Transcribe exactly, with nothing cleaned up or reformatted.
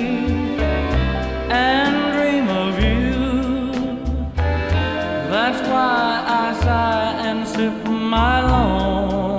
and dream of you. That's why I sigh and sip my loneliness